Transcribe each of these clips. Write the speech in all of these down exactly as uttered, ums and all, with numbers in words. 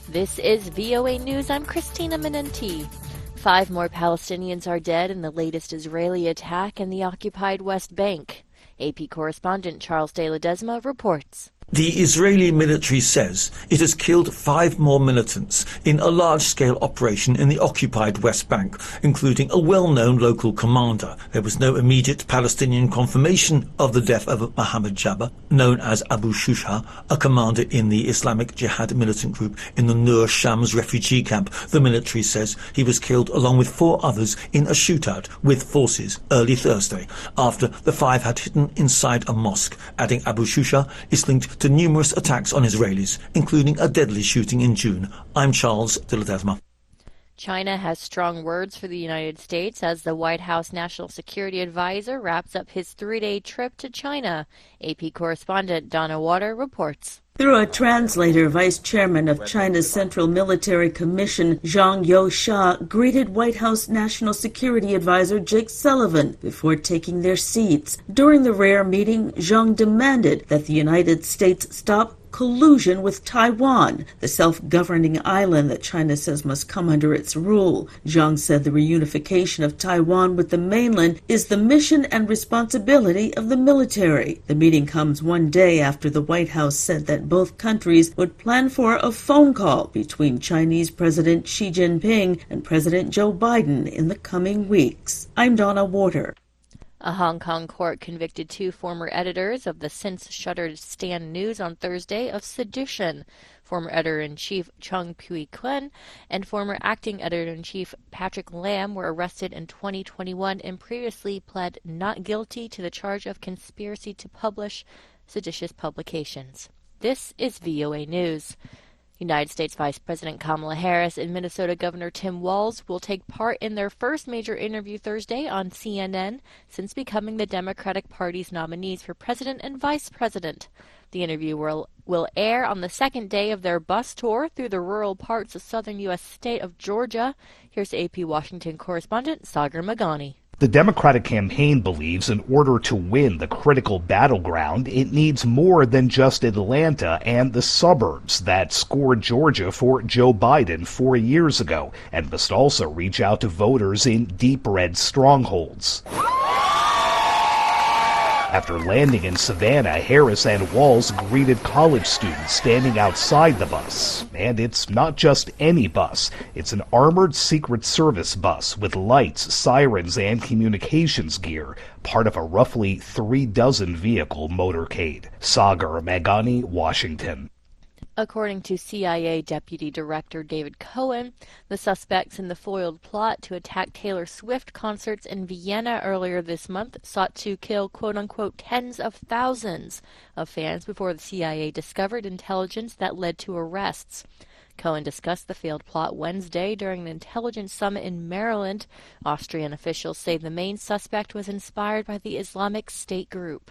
This is V O A News. I'm Christina Menenti. Five more Palestinians are dead in the latest Israeli attack in the occupied West Bank. A P correspondent Charles de Ledesma reports. The Israeli military says it has killed five more militants in a large-scale operation in the occupied West Bank, including a well-known local commander. There was no immediate Palestinian confirmation of the death of Mohammed Jabba, known as Abu Shusha, a commander in the Islamic Jihad militant group in the Nur Shams refugee camp. The military says he was killed along with four others in a shootout with forces early Thursday, after the five had hidden inside a mosque, adding Abu Shusha is linked to numerous attacks on Israelis, including a deadly shooting in June. I'm Charles de Ledesma. China has strong words for the United States as the White House National Security Advisor wraps up his three-day trip to China. A P correspondent Donna Water reports. Through a translator, Vice Chairman of China's Central Military Commission, Zhang Youxia, greeted White House National Security Advisor Jake Sullivan before taking their seats. During the rare meeting, Zhang demanded that the United States stop collusion with Taiwan, the self-governing island that China says must come under its rule. Zhang said the reunification of Taiwan with the mainland is the mission and responsibility of the military. The meeting comes one day after the White House said that both countries would plan for a phone call between Chinese President Xi Jinping and President Joe Biden in the coming weeks. I'm Donna Water. A Hong Kong court convicted two former editors of the since-shuttered Stand News on Thursday of sedition. Former editor-in-chief Chung Pui-Kuen and former acting editor-in-chief Patrick Lam were arrested in twenty twenty-one and previously pled not guilty to the charge of conspiracy to publish seditious publications. This is V O A News. United States Vice President Kamala Harris and Minnesota Governor Tim Walz will take part in their first major interview Thursday on C N N since becoming the Democratic Party's nominees for president and vice president. The interview will, will air on the second day of their bus tour through the rural parts of southern U S state of Georgia. Here's A P Washington correspondent Sagar Magani. The Democratic campaign believes in order to win the critical battleground, it needs more than just Atlanta and the suburbs that scored Georgia for Joe Biden four years ago, and must also reach out to voters in deep red strongholds. After landing in Savannah, Harris and Walz greeted college students standing outside the bus. And it's not just any bus. It's an armored Secret Service bus with lights, sirens, and communications gear, part of a roughly three dozen vehicle motorcade. Sagar Magani, Washington. According to C I A Deputy Director David Cohen, the suspects in the foiled plot to attack Taylor Swift concerts in Vienna earlier this month sought to kill quote-unquote tens of thousands of fans before the C I A discovered intelligence that led to arrests. Cohen discussed the failed plot Wednesday during the intelligence summit in Maryland. Austrian officials say the main suspect was inspired by the Islamic State group.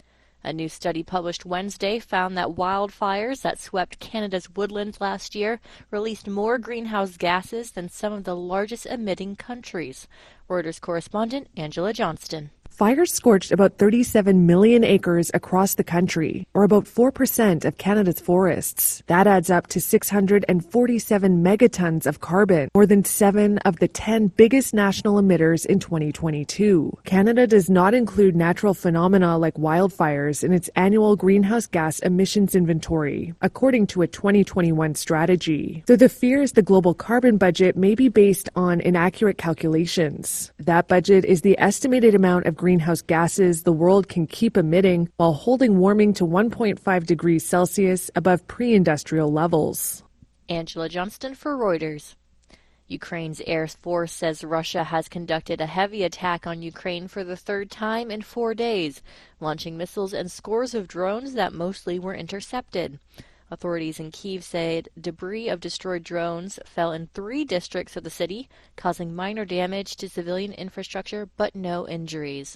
A new study published Wednesday found that wildfires that swept Canada's woodlands last year released more greenhouse gases than some of the largest emitting countries. Reuters correspondent Angela Johnston. Fires scorched about thirty-seven million acres across the country, or about four percent of Canada's forests. That adds up to six hundred forty-seven megatons of carbon, more than seven of the ten biggest national emitters in twenty twenty-two. Canada does not include natural phenomena like wildfires in its annual greenhouse gas emissions inventory, according to a twenty twenty-one strategy. So the fear is the global carbon budget may be based on inaccurate calculations. That budget is the estimated amount of greenhouse gases the world can keep emitting while holding warming to one point five degrees Celsius above pre-industrial levels. Angela Johnston for Reuters. Ukraine's Air Force says Russia has conducted a heavy attack on Ukraine for the third time in four days, launching missiles and scores of drones that mostly were intercepted. Authorities in Kyiv said debris of destroyed drones fell in three districts of the city, causing minor damage to civilian infrastructure but no injuries.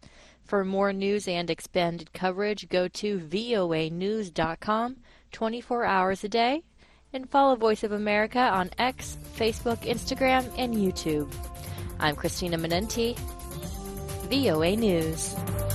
For more news and expanded coverage, go to V O A news dot com twenty-four hours a day and follow Voice of America on X, Facebook, Instagram, and YouTube. I'm Christina Menenti, V O A News.